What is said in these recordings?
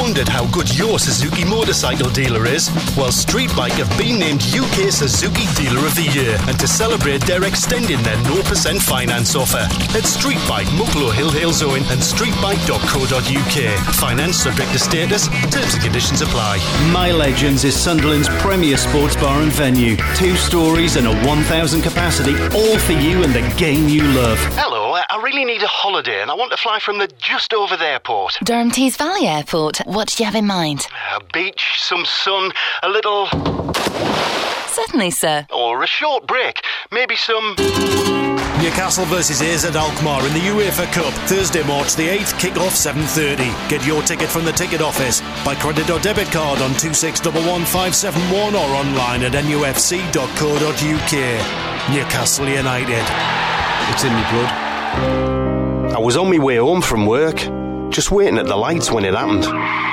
Wondered how good your Suzuki motorcycle dealer is? Well, Street Bike have been named UK Suzuki Dealer of the Year, and to celebrate, they're extending their 0% finance offer. At Street Bike, Mucklow Hill, Halesowen and streetbike.co.uk. Finance subject to status, terms and conditions apply. My Legends is Sunderland's premier sports bar and venue. 2 stories and a 1,000 capacity, all for you and the game you love. Hello, I really need a holiday and I want to fly from the just over there airport. Durham Tees Valley Airport. What do you have in mind? A beach, some sun, a little... Certainly, sir. Or a short break. Maybe some... Newcastle versus AZ Alkmaar in the UEFA Cup, Thursday, March the 8th, kick-off 7:30. Get your ticket from the ticket office by credit or debit card on 2611571 or online at nufc.co.uk. Newcastle United. It's in your blood. I was on my way home from work, just waiting at the lights when it happened.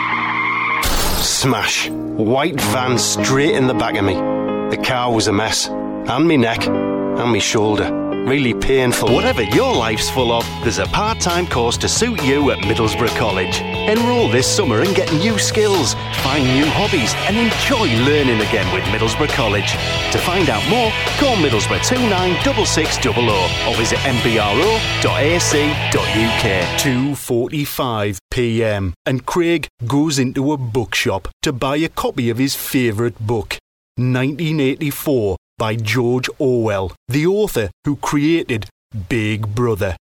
Smash. White van straight in the back of me. The car was a mess. And me neck. And me shoulder. Really painful. Whatever your life's full of, there's a part-time course to suit you at Middlesbrough College. Enrol this summer and get new skills, find new hobbies and enjoy learning again with Middlesbrough College. To find out more, call Middlesbrough 296600 or visit mbro.ac.uk. 2:45 p.m. and Craig goes into a bookshop to buy a copy of his favourite book, 1984 by George Orwell, the author who created Big Brother.